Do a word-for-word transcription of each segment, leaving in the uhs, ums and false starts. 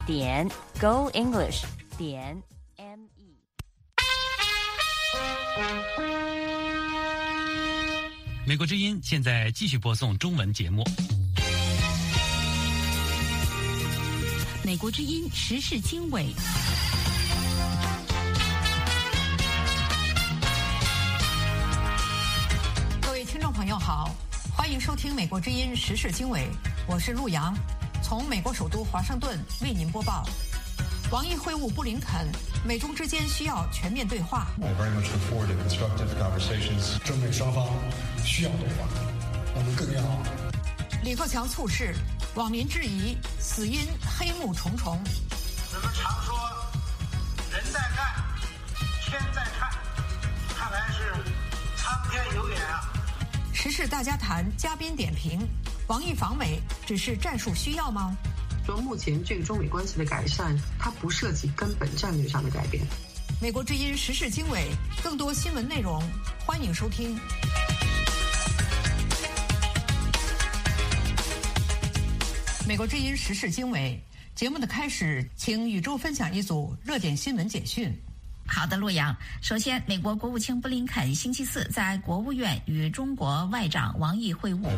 点 Go English 点 M E。 美国之音现在继续播送中文节目。 美国之音时事经纬。 各位听众朋友好，欢迎收听美国之音时事经纬，我是陆洋，从美国首都华盛顿为您播报。王毅会晤布林肯，美中之间需要全面对话。 I very much look forward to constructive conversations. 中美双方需要对话，我们更要。 李克强猝逝，网民质疑死因黑幕重重。 我们常说人在干，天在看，看来是苍天有眼啊。 时事大家谈，嘉宾点评：王毅访美只是战术需要吗？ 说目前这个中美关系的改善，它不涉及根本战略上的改变。 美国之音时事经纬，更多新闻内容，欢迎收听。美国之音时事经纬节目的开始，请宇宙分享一组热点新闻简讯。 好的，洛阳。首先，美国国务卿布林肯星期四在国务院与中国外长王毅会晤。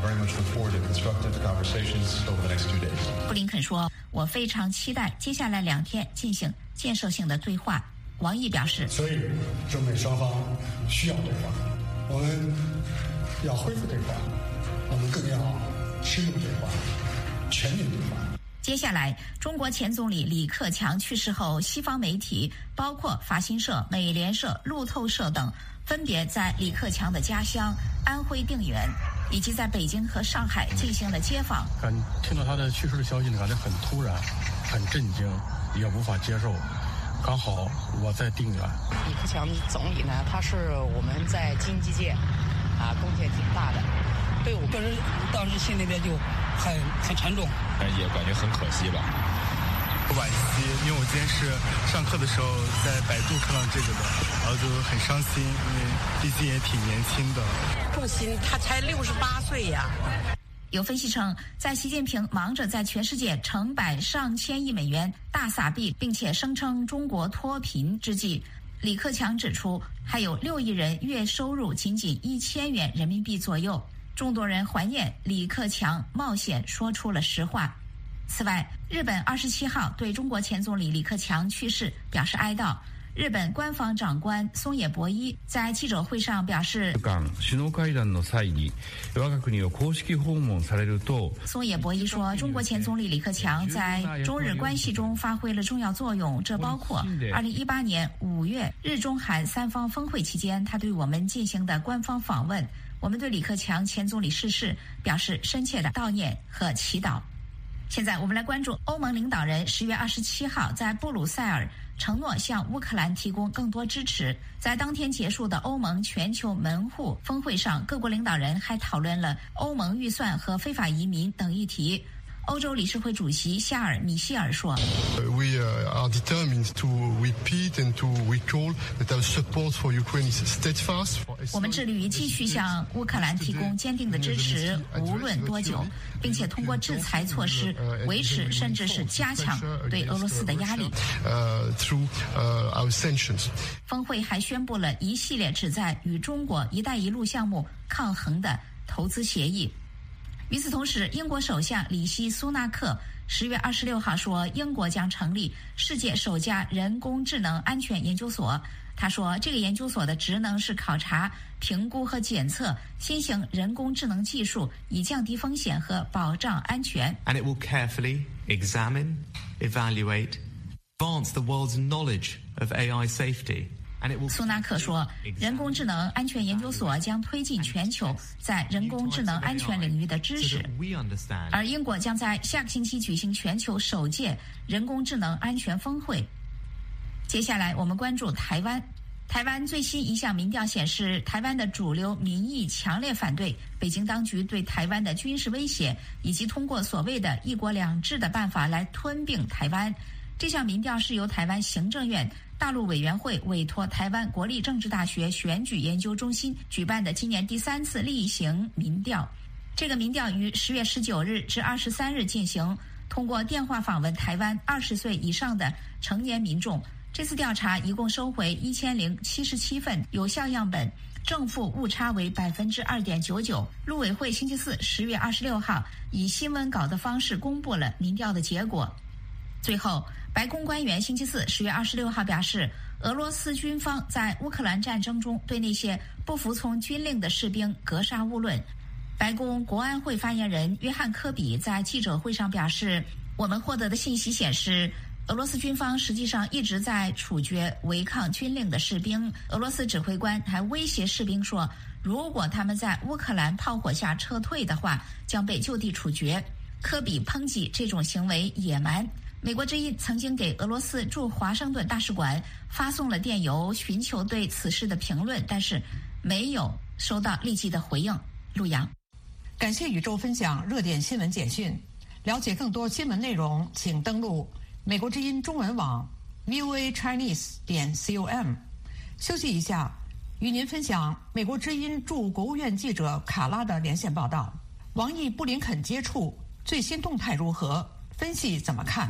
布林肯说：“我非常期待接下来两天进行建设性的对话。”王毅表示：“ 所以，中美双方需要对话，我们要恢复对话，我们更要深入对话，全面对话。” 接下来，中国前总理李克强去世后，西方媒体包括法新社、美联社、路透社等，分别在李克强的家乡安徽定远，以及在北京和上海进行了街访。 感听到他的去世的消息呢，感觉很突然，很震惊，也无法接受。刚好我在定远。 李克强总理呢，他是我们在经济界啊贡献挺大的。对我个人当时心里面就很很沉重， 也感觉很可惜吧。 不惋惜，因为我今天是上课的时候在百度看到这个的，然后就很伤心，因为毕竟也挺年轻的。 不行，他才六十八岁呀。 有分析称，在习近平忙着在全世界成百上千亿美元大撒币，并且声称中国脱贫之际，李克强指出，还有六亿人月收入仅仅一千元人民币左右。众多人怀念李克强冒险说出了实话。此外，日本二十七号对中国前总理李克强去世表示哀悼。日本官方长官松野博一在记者会上表示，松野博一说，中国前总理李克强在中日关系中发挥了重要作用，这包括二零一八年五月日中韩三方峰会期间他对我们进行的官方访问。我们对李克强前总理逝世表示深切的悼念和祈祷。现在我们来关注欧盟领导人十月二十七号在布鲁塞尔承诺向乌克兰提供更多支持。在当天结束的欧盟全球门户峰会上，各国领导人还讨论了欧盟预算和非法移民等议题。欧洲理事会主席夏尔·米歇尔说 ：“We are determined to repeat and to recall that our support for Ukraine is steadfast。” 我们致力于继续向乌克兰提供坚定的支持，无论多久，并且通过制裁措施维持甚至是加强对俄罗斯的压力。 Through our sanctions。 峰会还宣布了一系列旨在与中国“一带一路”项目抗衡的投资协议。与此同时，英国首相里希·苏纳克十月二十六号说，英国将成立世界首家人工智能安全研究所。他说，这个研究所的职能是考察、评估和检测新型人工智能技术，以降低风险和保障安全。 And it will carefully examine, evaluate, advance the world's knowledge of A I safety. 苏纳克说，人工智能安全研究所将推进全球在人工智能安全领域的知识，而英国将在下个星期举行全球首届人工智能安全峰会。接下来我们关注台湾。台湾最新一项民调显示，台湾的主流民意强烈反对北京当局对台湾的军事威胁，以及通过所谓的一国两制的办法来吞并台湾。这项民调是由台湾行政院大陆委员会委托台湾国立政治大学选举研究中心举办的今年第三次例行民调。这个民调于十月十九日至二十三日进行， 通过电话访问台湾二十岁以上的成年民众。这次调查一共收回一千零七十七份有效样本，正负误差为百分之二点九九。陆委会星期四十月二十六号以新闻稿的方式公布了民调的结果。最后，白宫官员星期四十月二十六号表示，俄罗斯军方在乌克兰战争中对那些不服从军令的士兵格杀勿论。白宫国安会发言人约翰科比在记者会上表示，我们获得的信息显示，俄罗斯军方实际上一直在处决违抗军令的士兵。俄罗斯指挥官还威胁士兵说，如果他们在乌克兰炮火下撤退的话，将被就地处决。科比抨击这种行为野蛮。美国之音曾经给俄罗斯驻华盛顿大使馆发送了电邮，寻求对此事的评论，但是没有收到立即的回应。陆洋， 感谢宇宙分享热点新闻简讯。了解更多新闻内容，请登录美国之音中文网 v o a chinese 点 com。休息一下，与您分享美国之音驻国务院记者卡拉的连线报道。王毅布林肯接触最新动态如何？分析怎么看？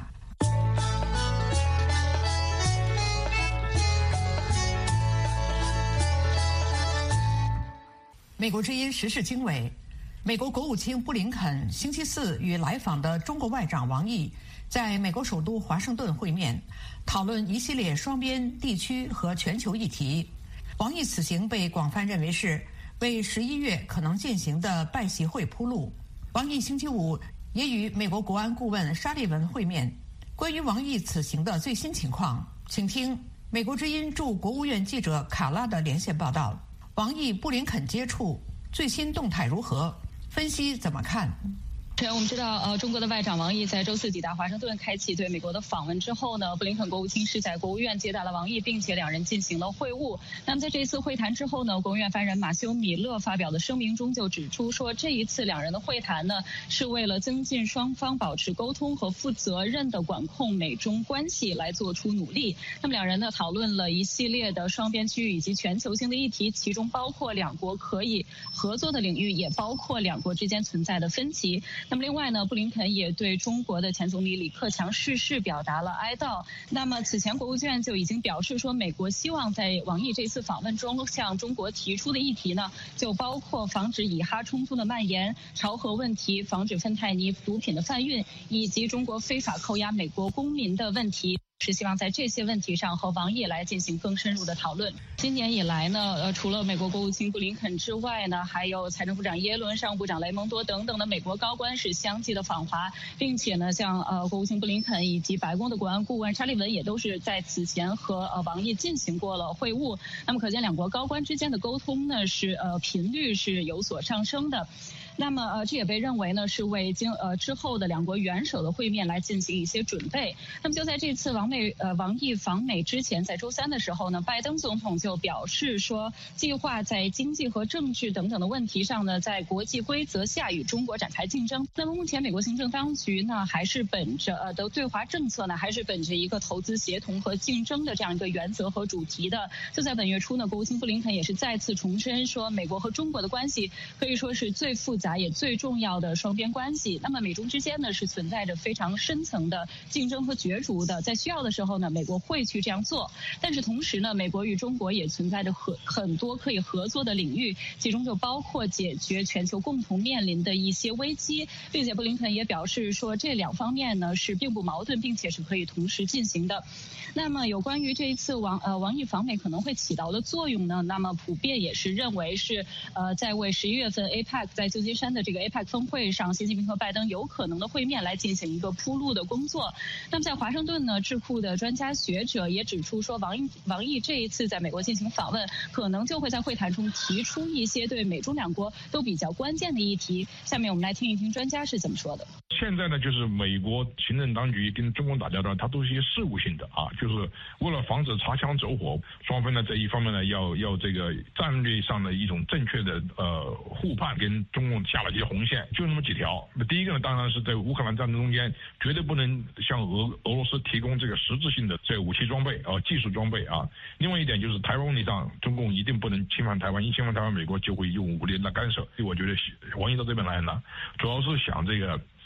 美国之音时事经纬，美国国务卿布林肯星期四与来访的中国外长王毅在美国首都华盛顿会面，讨论一系列双边、地区和全球议题。王毅此行被广泛认为是为十一月可能进行的拜习会铺路。王毅星期五也与美国国安顾问沙利文会面。关于王毅此行的最新情况，请听美国之音驻国务院记者卡拉的连线报道。王毅布林肯接触最新动态如何？分析怎么看？ 我们知道，呃，中国的外长王毅在周四抵达华盛顿，开启对美国的访问之后呢，布林肯国务卿是在国务院接待了王毅，并且两人进行了会晤。那么在这一次会谈之后呢，国务院发言人马修·米勒发表的声明中就指出说，这一次两人的会谈呢，是为了增进双方保持沟通和负责任的管控美中关系来做出努力。那么两人呢讨论了一系列的双边、区域以及全球性的议题，其中包括两国可以合作的领域，也包括两国之间存在的分歧。那么另外呢，布林肯也对中国的前总理李克强逝世表达了哀悼。那么此前国务院就已经表示说，美国希望在王毅这次访问中向中国提出的议题呢，就包括防止以哈冲突的蔓延、朝核问题、防止芬太尼毒品的贩运，以及中国非法扣押美国公民的问题。是希望在这些问题上和王毅来进行更深入的讨论。今年以来呢，呃，除了美国国务卿布林肯之外呢，还有财政部长耶伦、商务部长雷蒙多等等的美国高官是相继的访华，并且呢，像呃国务卿布林肯以及白宫的国安顾问沙利文也都是在此前和呃王毅进行过了会晤。那么可见两国高官之间的沟通呢是呃频率是有所上升的。那么呃，这也被认为呢是为经呃之后的两国元首的会面来进行一些准备。那么就在这次王美呃王毅访美之前，在周三的时候呢，拜登总统就表示说，计划在经济和政治等等的问题上呢，在国际规则下与中国展开竞争。那么目前美国行政当局呢，还是本着呃的对华政策呢，还是本着一个投资协同和竞争的这样一个原则和主题的。就在本月初呢，国务卿布林肯也是再次重申说，美国和中国的关系可以说是最复杂也最重要的双边关系。那么美中之间呢是存在着非常深层的竞争和角逐的，在需要的时候呢，美国会去这样做。但是同时呢，美国与中国也存在着很很多可以合作的领域，其中就包括解决全球共同面临的一些危机，并且布林肯也表示说，这两方面呢是并不矛盾，并且是可以同时进行的。那么有关于这一次王呃王毅访美可能会起到的作用呢，那么普遍也是认为是呃在为十一月份 A P E C 在旧金山的这个 A P E C 峰会上，习近平和拜登有可能的会面来进行一个铺路的工作。那么在华盛顿呢，智库的专家学者也指出说，王毅王毅这一次在美国进行访问，可能就会在会谈中提出一些对美中两国都比较关键的议题。下面我们来听一听专家是怎么说的。 现在呢，就是美国行政当局跟中国打交道，它都是一些事务性的啊，就是为了防止擦枪走火，双方呢在一方面呢要要这个战略上的一种正确的呃互判，跟中共下了一些红线，就那么几条。第一个呢，当然是在乌克兰战争中间，绝对不能向俄俄罗斯提供这个实质性的这武器装备啊、呃、技术装备啊。另外一点就是台湾问题上，中共一定不能侵犯台湾，一侵犯台湾，美国就会用武力来干涉。所以我觉得王毅到这边来呢，主要是想这个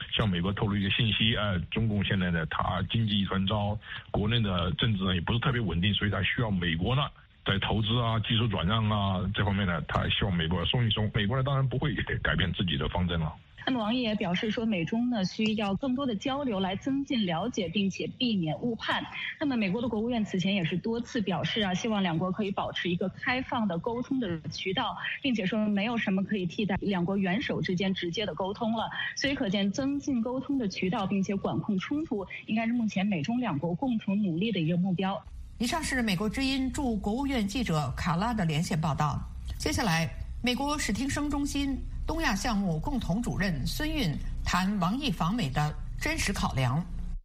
向美国透露一个信息，呃，中共现在呢，它经济一团糟，国内的政治呢也不是特别稳定，所以它需要美国呢在投资啊、技术转让啊这方面呢，它希望美国松一松。美国呢当然不会改变自己的方针了。 那么王毅也表示说，美中呢需要更多的交流来增进了解，并且避免误判。那么美国的国务院此前也是多次表示啊，希望两国可以保持一个开放的沟通的渠道，并且说没有什么可以替代两国元首之间直接的沟通了。所以可见增进沟通的渠道，并且管控冲突，应该是目前美中两国共同努力的一个目标。 以上是美国之音驻国务院记者卡拉的连线报道。接下来，美国史汀生中心东亚项目共同主任孙运谈王毅访美的真实考量。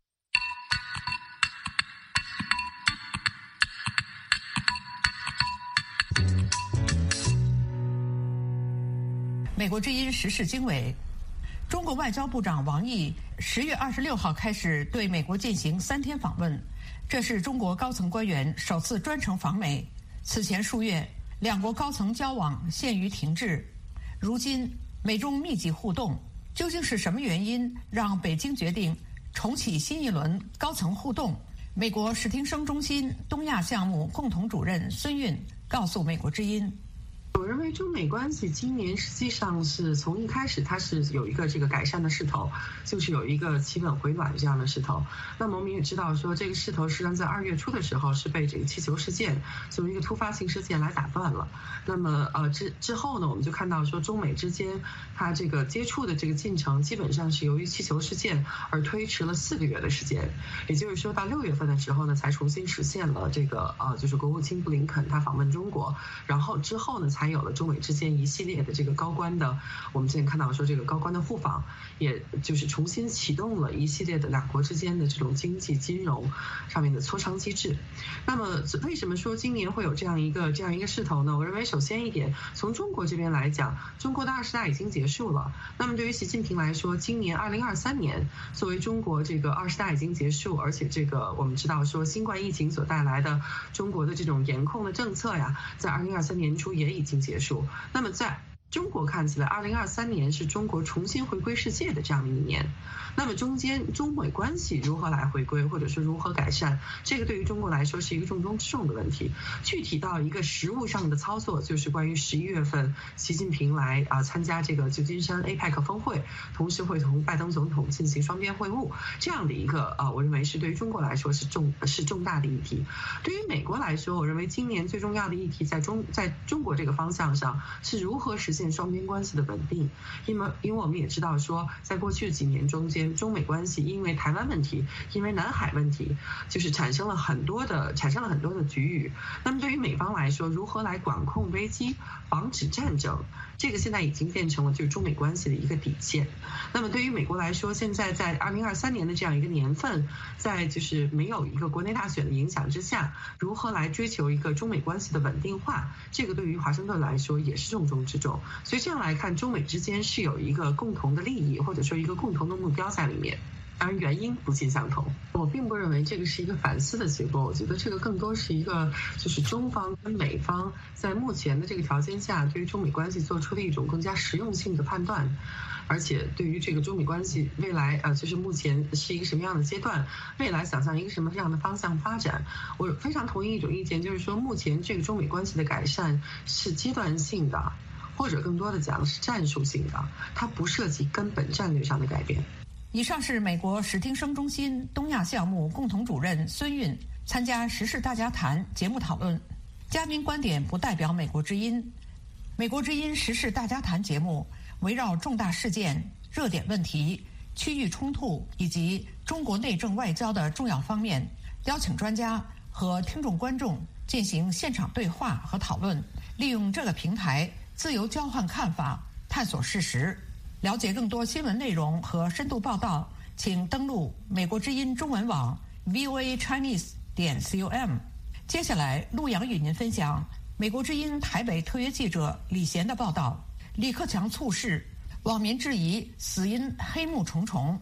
美国之音时事经纬，中国外交部长王毅十月二十六号开始对美国进行三天访问，这是中国高层官员首次专程访美。此前数月，两国高层交往陷于停滞。如今美中密集互动，究竟是什么原因让北京决定重启新一轮高层互动？美国史汀生中心东亚项目共同主任孙运告诉美国之音。 我认为中美关系今年实际上是从一开始它是有一个这个改善的势头，就是有一个企稳回暖这样的势头。那么我们也知道说这个势头实际上在二月初的时候是被这个气球事件作为一个突发性事件来打断了。那么呃之之后呢，我们就看到说中美之间它这个接触的这个进程基本上是由于气球事件而推迟了四个月的时间，也就是说到六月份的时候呢才重新实现了这个呃就是国务卿布林肯他访问中国，然后之后呢才有了中美之间一系列的这个高官的，我们之前看到说这个高官的互访，也就是重新启动了一系列的两国之间的这种经济金融上面的磋商机制。那么为什么说今年会有这样一个这样一个势头呢？我认为首先一点，从中国这边来讲，中国的二十大已经结束了。那么对于习近平来说，今年二零二三年作为中国这个二十大已经结束，而且这个我们知道说新冠疫情所带来的中国的这种严控的政策呀，在二零二三年初也已经结束。那么在中国看起来，二零二三年是中国重新回归世界的这样的一年。那么中间中美关系如何来回归，或者说如何改善，这个对于中国来说是一个重中之重的问题。具体到一个实务上的操作，就是关于十一月份习近平来啊参加这个旧金山 A P E C 峰会，同时会同拜登总统进行双边会晤，这样的一个啊，我认为是对于中国来说是重是重大的议题。对于美国来说，我认为今年最重要的议题在中在中国这个方向上是如何实现双边关系的稳定。因为因为我们也知道说，在过去几年中间，中美关系因为台湾问题，因为南海问题，就是产生了很多的产生了很多的局域。那么对于美方来说，如何来管控危机，防止战争，这个现在已经变成了就是中美关系的一个底线。那么对于美国来说，现在在二零二三年的这样一个年份，在就是没有一个国内大选的影响之下，如何来追求一个中美关系的稳定化，这个对于华盛顿来说也是重中之重。所以这样来看，中美之间是有一个共同的利益，或者说一个共同的目标在里面。当然原因不尽相同，我并不认为这个是一个反思的结果，我觉得这个更多是一个就是中方跟美方在目前的这个条件下，对于中美关系做出的一种更加实用性的判断。而且对于这个中美关系未来呃，就是目前是一个什么样的阶段，未来想象一个什么样的方向发展，我非常同意一种意见，就是说目前这个中美关系的改善是阶段性的，或者更多的讲是战术性的，它不涉及根本战略上的改变。 以上是美国史汀生中心东亚项目共同主任孙运参加时事大家谈节目讨论，嘉宾观点不代表美国之音。美国之音时事大家谈节目围绕重大事件、热点问题、区域冲突以及中国内政外交的重要方面，邀请专家和听众观众进行现场对话和讨论，利用这个平台自由交换看法，探索事实。了解更多新闻内容和深度报道，请登录美国之音中文网 v o a chinese 点 com。接下来，陆洋与您分享美国之音台北特约记者李贤的报道：李克强猝逝，网民质疑死因黑幕重重。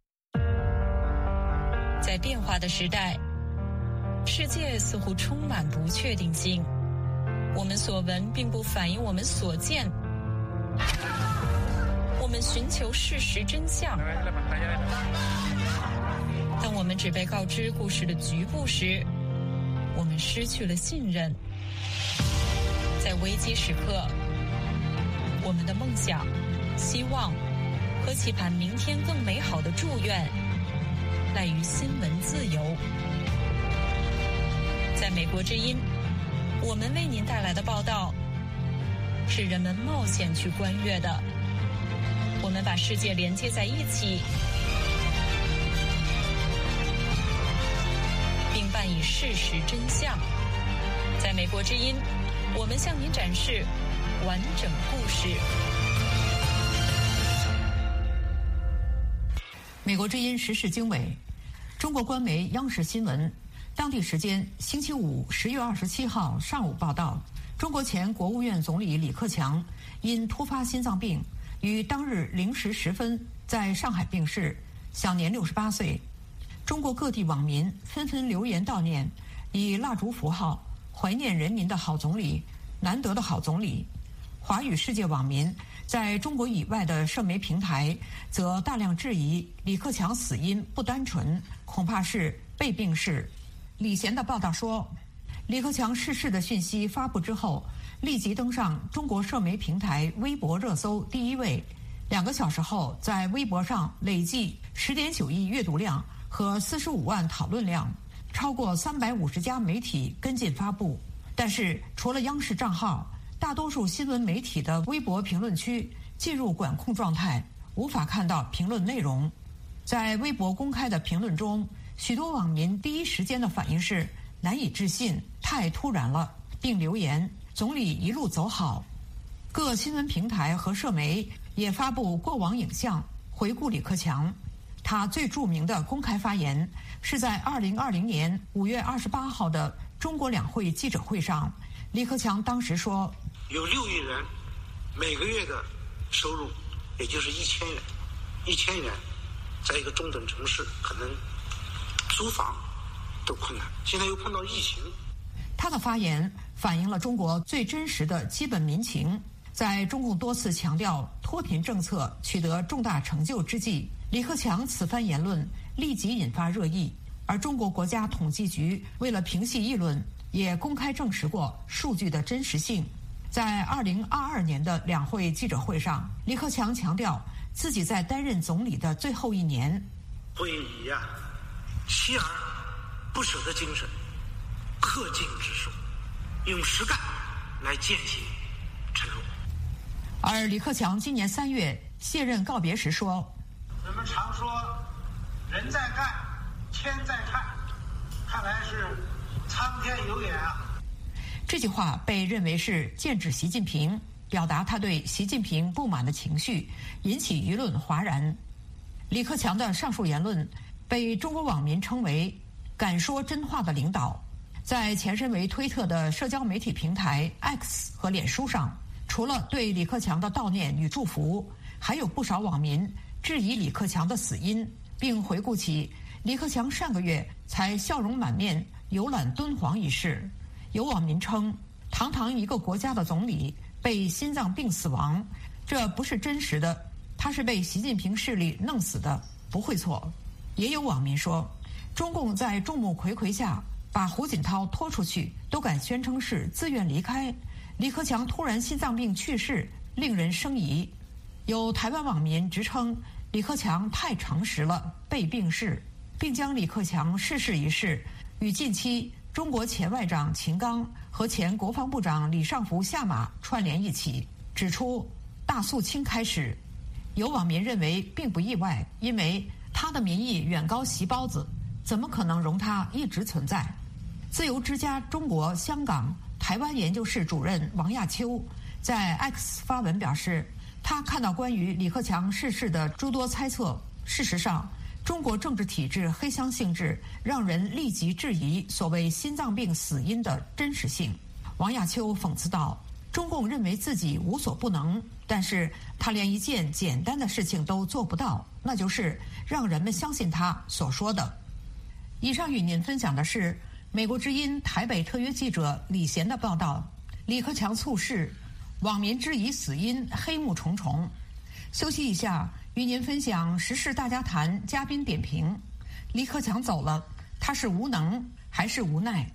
在变化的时代，世界似乎充满不确定性。我们所闻并不反映我们所见。我们寻求事实真相。当我们只被告知故事的局部时，我们失去了信任。在危机时刻，我们的梦想、希望和期盼明天更美好的祝愿，赖于新闻自由。在美国之音，我们为您带来的报道是人们冒险去观阅的。我们把世界连接在一起，并伴以事实真相。在美国之音，我们向您展示完整故事。 美国之音时事经纬，中国官媒央视新闻当地时间星期五十月二十七号上午报道，中国前国务院总理李克强因突发心脏病，于当日零时十分在上海病逝，享年六十八岁。中国各地网民纷纷留言悼念，以蜡烛符号怀念人民的好总理，难得的好总理。华语世界网民在中国以外的社媒平台则大量质疑李克强死因不单纯，恐怕是被病逝。李贤的报道说，李克强逝世的讯息发布之后，立即登上中国社媒平台微博热搜第一位。两个小时后，在微博上累计十点九亿阅读量和四十五万讨论量，超过三百五十家媒体跟进发布。但是，除了央视账号，大多数新闻媒体的微博评论区进入管控状态，无法看到评论内容。在微博公开的评论中，许多网民第一时间的反应是难以置信，太突然了，并留言总理一路走好。各新闻平台和社媒也发布过往影像，回顾李克强。他最著名的公开发言是在二零二零年五月二十八号的中国两会记者会上，李克强当时说， 有六亿人每个月的收入也就是一千元，一千元在一个中等城市可能租房都困难，现在又碰到疫情。 他的发言反映了中国最真实的基本民情。在中共多次强调脱贫政策取得重大成就之际，李克强此番言论立即引发热议。而中国国家统计局为了平息议论，也公开证实过数据的真实性。在二零二二年的两会记者会上，李克强强调自己在担任总理的最后一年， 会以呀、啊、锲而不舍的精神，恪尽职守，用实干来践行承诺。 而李克强今年三月卸任告别时说， 人们常说人在干天在看，看来是苍天有眼啊。 这句话被认为是剑指习近平，表达他对习近平不满的情绪，引起舆论哗然。李克强的上述言论被中国网民称为敢说真话的领导。在前身为推特的社交媒体平台 X 和脸书上，除了对李克强的悼念与祝福，还有不少网民质疑李克强的死因，并回顾起李克强上个月才笑容满面游览敦煌一事。有网民称，堂堂一个国家的总理被心脏病死亡，这不是真实的，他是被习近平势力弄死的，不会错。也有网民说，中共在众目睽睽下把胡锦涛拖出去，都敢宣称是自愿离开。李克强突然心脏病去世，令人生疑。有台湾网民直称李克强太诚实了，被病逝，并将李克强逝世一事与近期中国前外长秦刚和前国防部长李尚福下马串联一起，指出大肃清开始。有网民认为并不意外，因为他的民意远高习包子，怎么可能容他一直存在？自由之家中国香港台湾研究室主任王亚秋在 X 发文表示，他看到关于李克强逝世的诸多猜测，事实上中国政治体制黑箱性质让人立即质疑所谓心脏病死因的真实性。王亚秋讽刺道，中共认为自己无所不能，但是他连一件简单的事情都做不到，那就是让人们相信他所说的。以上与您分享的是美国之音台北特约记者李贤的报道。李克强猝逝，网民质疑死因黑幕重重。 休息一下，与您分享时事大家谈嘉宾点评。李克强走了，他是无能还是无奈？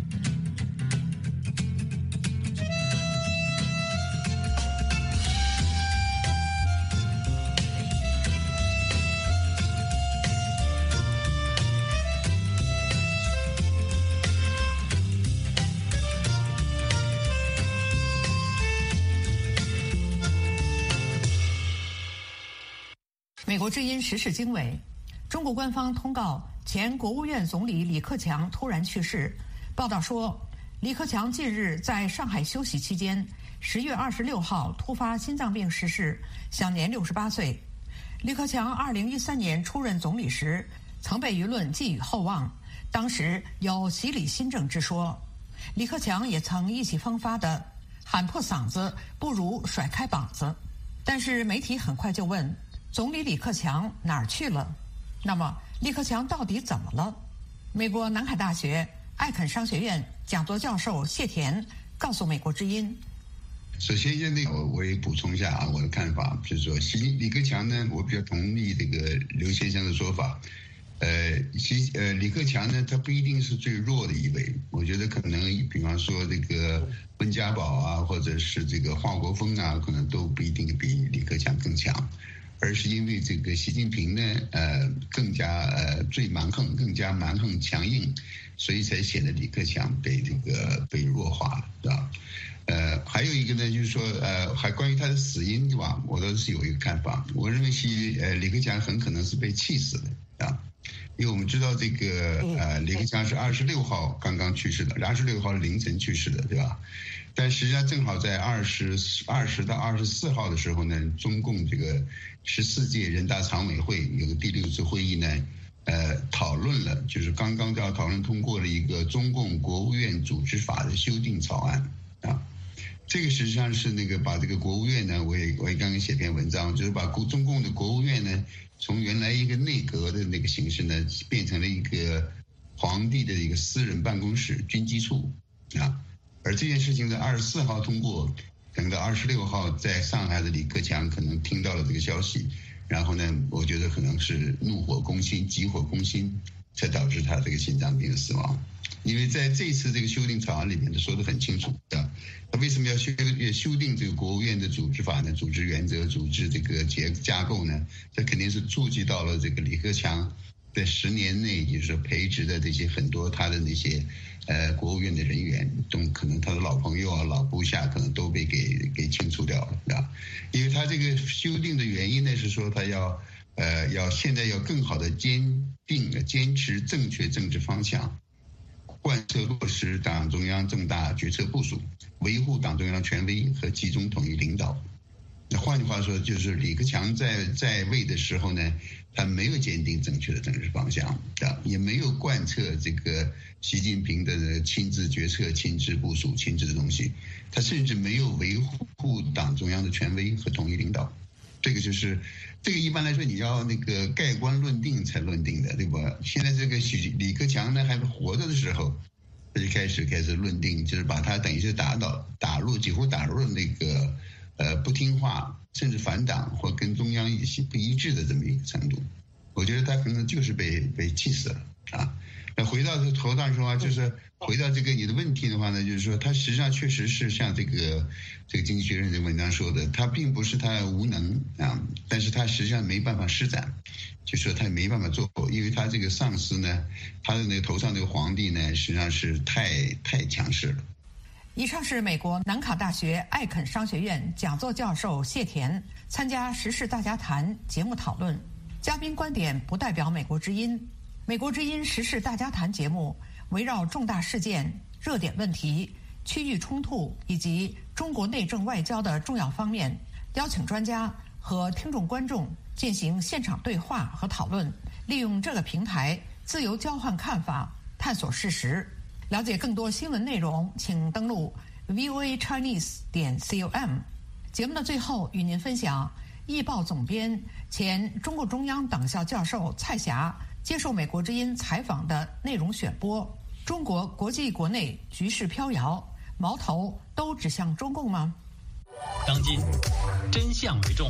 美国之音时事经纬，中国官方通告前国务院总理李克强突然去世。报道说，李克强近日在上海休息期间，十月二十六号突发心脏病逝世，享年六十八岁。李克强二零一三年出任总理时，曾被舆论寄予厚望，当时有洗礼新政之说。李克强也曾意气风发地喊破嗓子，不如甩开膀子。但是媒体很快就问，总理李克强哪儿去了？那么李克强到底怎么了？美国南卡大学艾肯商学院讲座教授谢田告诉美国之音。 首先，现在我我也补充一下啊，我的看法就是说，习李克强呢，我比较同意这个刘先生的说法。呃，习呃李克强呢，他不一定是最弱的一位，我觉得可能比方说这个温家宝啊，或者是这个华国锋啊，可能都不一定比李克强更强。而是因为这个习近平呢，呃，更加呃最蛮横，更加蛮横强硬，所以才显得李克强被这个被弱化了，是吧？呃，还有一个呢，就是说，呃，还关于他的死因，对吧？我倒是有一个看法，我认为习呃李克强很可能是被气死的啊，因为我们知道这个呃李克强是二十六号刚刚去世的，二十六号凌晨去世的，对吧？但实际上正好在二十二十到二十四号的时候呢，中共这个十四届人大常委会有个第六次会议呢，呃，讨论了，就是刚刚要讨论通过了一个中共国务院组织法的修订草案啊。这个实际上是那个把这个国务院呢，我也我也刚刚写篇文章，就是把中共的国务院呢，从原来一个内阁的那个形式呢，变成了一个皇帝的一个私人办公室军机处啊。而这件事情在二十四号通过，等到二十六号在上海的李克强可能听到了这个消息，然后呢，我觉得可能是怒火攻心、急火攻心，才导致他这个心脏病的死亡。因为在这次这个修订草案里面，说得很清楚的，他为什么要修修订这个国务院的组织法呢？组织原则、组织这个结架构呢？这肯定是触及到了这个李克强在十年内，就是说培植的这些很多他的那些。呃，国务院的人员中，可能他的老朋友啊、老部下，可能都被给给清除掉了，啊，因为他这个修订的原因呢，是说他要呃要现在要更好的坚定、坚持正确政治方向，贯彻落实党中央重大决策部署，维护党中央权威和集中统一领导。那换句话说，就是李克强在在位的时候呢，他没有坚定正确的政治方向，啊，也没有贯彻这个习近平的亲自决策、亲自部署、亲自的东西，他甚至没有维护党中央的权威和统一领导。这个就是这个一般来说你要那个盖棺论定才论定的，对吧？现在这个李克强呢还活着的时候，他就开始开始论定，就是把他等于是打倒、打入几乎打入了那个。呃，不听话，甚至反党或跟中央一不一致的这么一个程度，我觉得他可能就是被被气死了啊。那回到这头上说啊，就是回到这个你的问题的话呢，就是说他实际上确实是像这个这个经济学人的文章说的，他并不是他无能啊，但是他实际上没办法施展，就说他没办法做，因为他这个上司呢，他的那个头上那个皇帝呢，实际上是太太强势了。 以上是美国南卡大学艾肯商学院讲座教授谢田参加时事大家谈节目讨论，嘉宾观点不代表美国之音。美国之音时事大家谈节目围绕重大事件、热点问题、区域冲突以及中国内政外交的重要方面，邀请专家和听众观众进行现场对话和讨论，利用这个平台自由交换看法，探索事实。了解更多新闻内容，请登录 v o a chinese 点 com。节目的最后，与您分享易报总编、前中共中央党校教授蔡霞接受美国之音采访的内容选播。中国国际国内局势飘摇，矛头都指向中共吗？ 当今真相为重，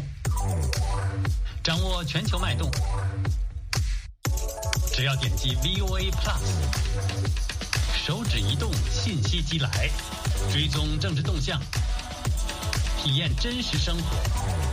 掌握全球脉动，只要点击 V O A Plus， 手指移动，信息即来，追踪政治动向，体验真实生活，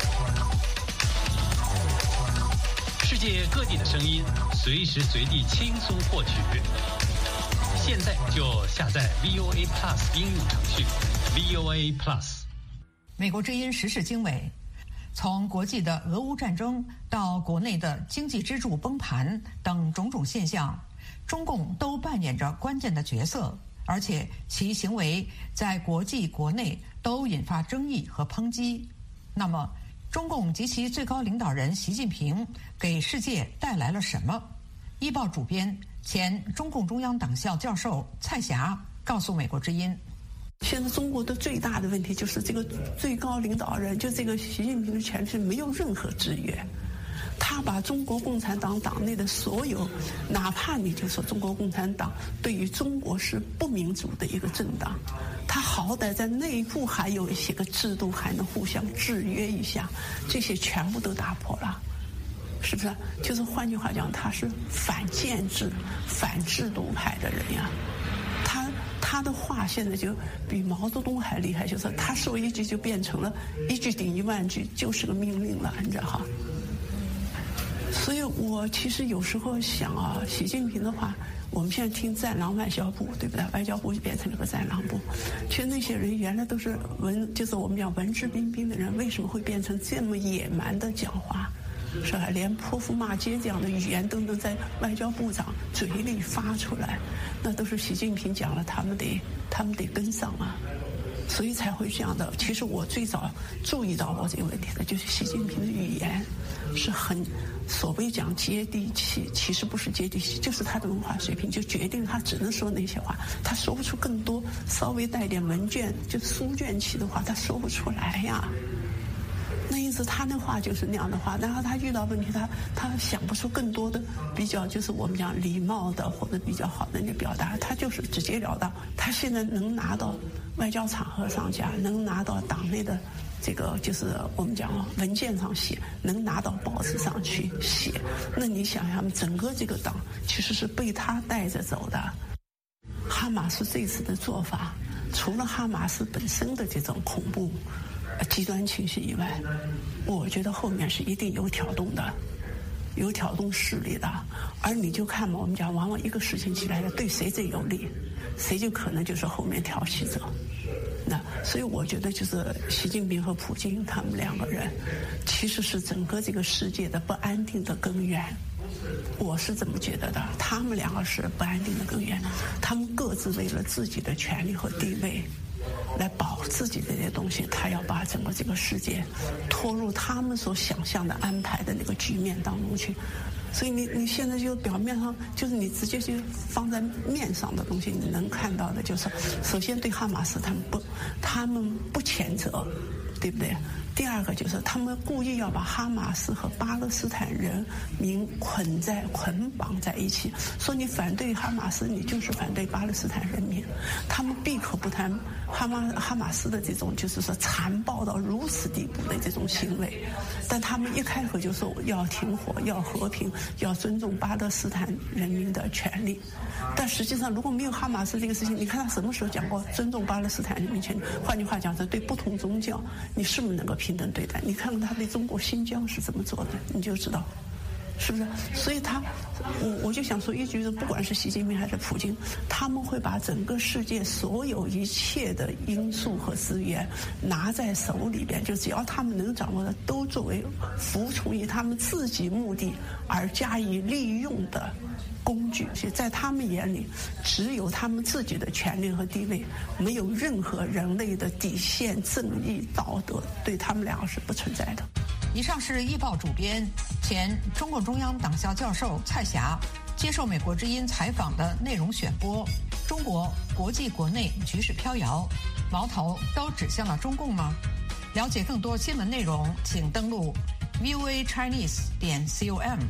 世界各地的声音，随时随地轻松获取。现在就下载 V O A Plus 应用程序 V O A Plus。 美国之音时事经纬，从国际的俄乌战争到国内的经济支柱崩盘等种种现象，中共都扮演着关键的角色，而且其行为在国际国内都引发争议和抨击。那么，中共及其最高领导人习近平给世界带来了什么？医报主编、前中共中央党校教授蔡霞告诉美国之音。 现在中国的最大的问题就是这个最高领导人，就这个习近平的权力没有任何制约，他把中国共产党党内的所有，哪怕你就说中国共产党对于中国是不民主的一个政党，他好歹在内部还有一些个制度还能互相制约一下，这些全部都打破了，是不是？就是换句话讲，他是反建制、反制度派的人呀。他他的话现在就比毛泽东还厉害，就是他说一句就变成了一句顶一万句，就是个命令了，你知道哈。所以我其实有时候想啊，习近平的话，我们现在听战狼外交部，对不对？外交部就变成了个战狼部。其实那些人原来都是文，就是我们讲文质彬彬的人，为什么会变成这么野蛮的讲话？是吧？连泼妇骂街这样的语言都能在外交部长嘴里发出来，那都是习近平讲了，他们得他们得跟上啊，所以才会这样的。其实我最早注意到过这个问题的，就是习近平的语言是很所谓讲接地气，其实不是接地气，就是他的文化水平就决定他只能说那些话，他说不出更多稍微带点文卷就书卷气的话，他说不出来呀。那意思他那话就是那样的话，然后他遇到问题，他他想不出更多的比较，就是我们讲礼貌的或者比较好的那表达，他就是直截了当。他现在能拿到外交场合上讲，能拿到党内的这个就是我们讲文件上写，能拿到报纸上去写，那你想想，整个这个党其实是被他带着走的。哈马斯这次的做法，除了哈马斯本身的这种恐怖极端情绪以外，我觉得后面是一定有挑动的，有挑动势力的。而你就看嘛，我们讲往往一个事情起来了，对谁最有利，谁就可能就是后面挑起者。那所以我觉得就是习近平和普京他们两个人，其实是整个这个世界的不安定的根源。我是这么觉得的，他们两个是不安定的根源，他们各自为了自己的权利和地位来保自己的这些东西，他要把整个这个世界拖入他们所想象的安排的那个局面当中去。所以你你现在就表面上就是你直接就放在面上的东西，你能看到的就是，首先对哈马斯他们不他们不谴责，对不对？第二个就是他们故意要把哈马斯和巴勒斯坦人民捆在捆绑在一起，说你反对哈马斯，你就是反对巴勒斯坦人民。他们闭口不谈哈马哈马斯的这种就是说残暴到如此地步的这种行为，但他们一开口就说要停火、要和平、要尊重巴勒斯坦人民的权利。但实际上，如果没有哈马斯这个事情，你看他什么时候讲过尊重巴勒斯坦人民权利？换句话讲，是对不同宗教，你是不是能够平等对待？你看看他对中国新疆是怎么做的，你就知道，是不是？所以他，我我就想说一句，不管是习近平还是普京，他们会把整个世界所有一切的因素和资源拿在手里边，就只要他们能掌握的，都作为服从于他们自己目的而加以利用的工具。所以在他们眼里，只有他们自己的权利和地位，没有任何人类的底线、正义、道德，对他们两个是不存在的。 以上是易报主编、前中共中央党校教授蔡霞接受美国之音采访的内容选播。中国国际国内局势飘摇，矛头都指向了中共吗？了解更多新闻内容，请登录 v o a chinese 点 com。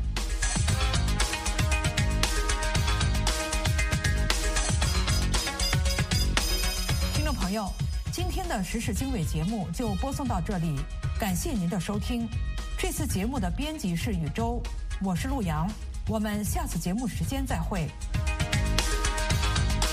听众朋友，今天的时事经纬节目就播送到这里，感谢您的收听。 这次节目的编辑是宇宙，我是陆阳，我们下次节目时间再会。